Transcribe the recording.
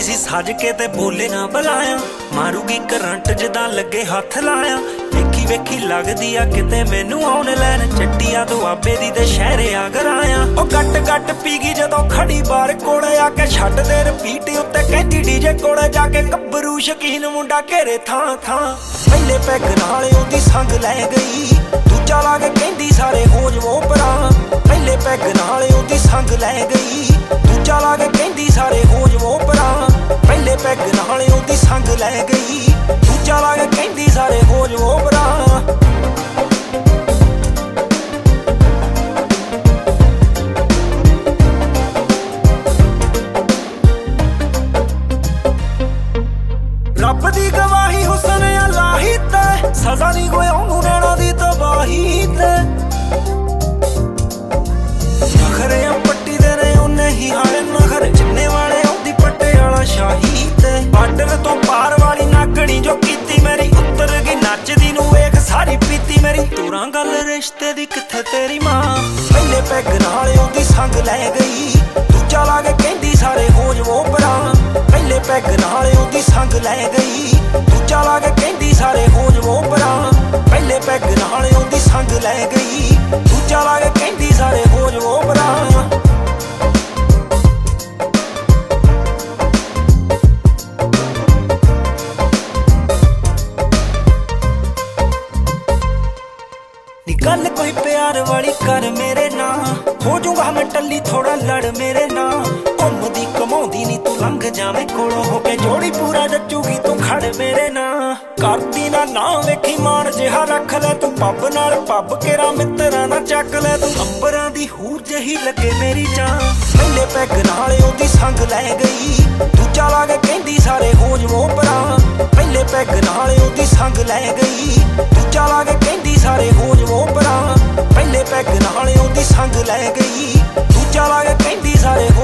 सी सज के ते बोले ना बुलाया, मारूगी करंट जिदा लगे हथ लाया। वेखी वेखी लगदी आ किते मैनू आउण लैन, चट्टिया दुआबे दी ते शहरे आगर आया। ओ गट गट पी गई जदों खड़ी बार कोले आके, छड्ड दे रिपीट उत्ते कहंदी डीजे कोले जाके। गब्बरू शकीन मुंडा घेरे थां थां, पहले पैग नाल ओदी संग लै गई, दूजा ला के कहंदी सारे हो जवो परां। पहले पैग नाल ओदी संग लै गई, दूजा ला के कहंदी सारे हो जवो परां। पहले पैग नाल ओदी संग लै गई, दूजा ला के कहंदी सारे हो जवो परां। रब दी गवाही हुसन अल्लाही ते, सजा नहीं कोई ओनू नैना दी तबाही ते। नखरे पट्टी दे ने उन्ने ही हाले नखर, जिन्ने वाले ओदी पट्टे वाला शाही ते। बार्डर तो पार वाली नागणी जो कीती मेरी, उतर गई नचदी नू वेख सारी पीती मेरी। तुरां गल रिश्ते दी कित्थे तेरी मां, पहले पैग नाल ओदी संग लै गई, दूजा ला के कहंदी सारे हो जवो परां। पहले पैग नाल ओदी संग लै गई, दूजा ला के कहंदी सारे हो जवो परां। पहले पैग नाल ओदी संग लै गई, दूजा ला के कहंदी सारे हो जवो परां। गल कोई प्यार वाली कर मेरे ना, हो जाऊंगा मैं टल्ली थोड़ा लड़ मेरे ना। घूमदी घुमाउंदी नी तू लंघ जावें कोलों, हो के जोड़ी पूरा जचूगी तू खड़ मेरे ना। करदी ना ना वेखी मान जिहा रख ले तू, पब नाल पब केरा मित्तरां ना चक ले तू। अंबरां दी हूर जही लगे मेरी जान, पहले पैग नाल ओदी संग लै गई, दूजा ला के कहंदी सारे हो जवो परां। पहले पैग नाल ओदी संग लै गई, दूजा ला के कहंदी सारे हो जवो परां। पहले पैग नाल ओदी संग लै गई, दूजा ला के कहंदी सारे